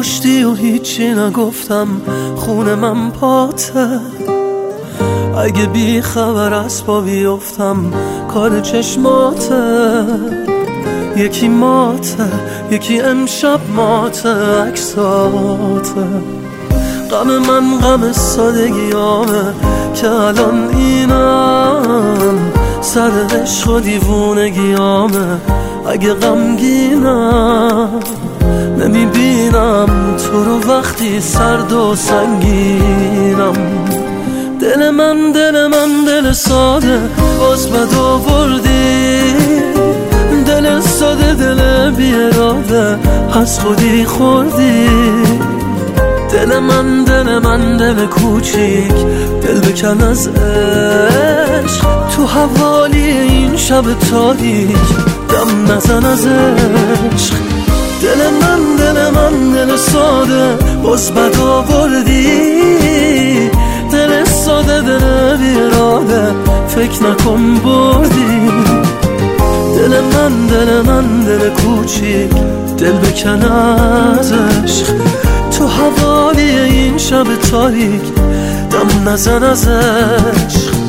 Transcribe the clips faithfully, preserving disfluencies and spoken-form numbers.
کشتی و هیچی نگفتم، خون من پاته. اگه بی خبر از پا بیفتم کار چشماته. یکی ماته یکی امشب ماته عکساته. غم من غم سادگیامه که الان اینم، سر عشق و دیوونگیامه. اگه غمگینم نمیبینم تو رو وقتی سرد و سنگینم. دل من دل من دل ساده باز بد آوردی. دل ساده دل بی اراده از خودی خوردی. دل من دل من دل کوچیک دل بکن از عشق. تو حوالی این شب تاریک دم نزن از عشق. دل من دل من دل ساده باز بد آوردی. دل ساده دل بی اراده فکر نکن بردی. دل من دل من دل کوچیک دل بکن از عشق. تو حوالی این شب تاریک دم نزن از عشق.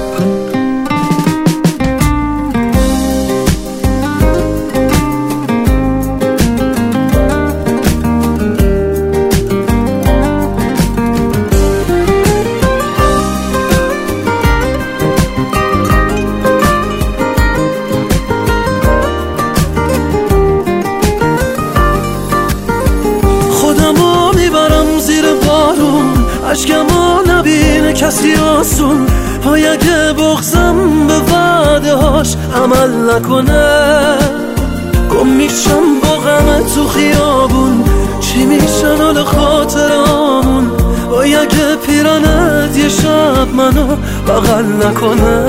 عشقمو نبینه کسی آسون. های اگه بغزم به وعده هاش عمل نکنه، گم میشم با غم تو خیابون. چی میشن حال خاطرامون؟ های اگه پیرانت یه شب منو بغل نکنه،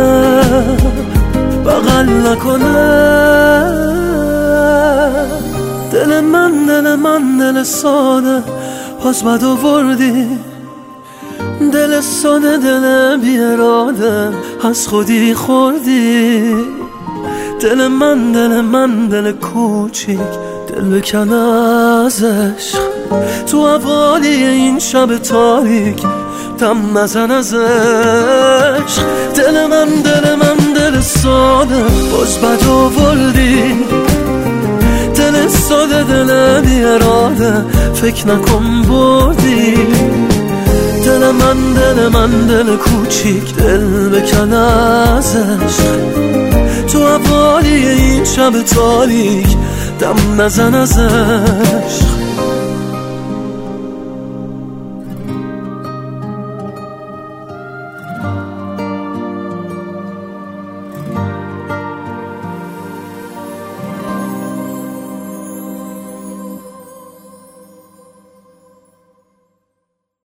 بغل نکنه. دل من دل من دل ساده باز بد آوردی. دل ساده دل بی اراده از خودی خوردی. دل من دل من دل کوچیک دل بکن از عشق. تو حوالی این شب تاریک دم نزن از عشق. دل من دل من دل ساده باز بد آوردی. دل ساده دل بی اراده فکر نکن بردی. دل من دل من دل کوچیک دل بکن از عشق. تو حوالی این شب تاریک دم نزن از عشق.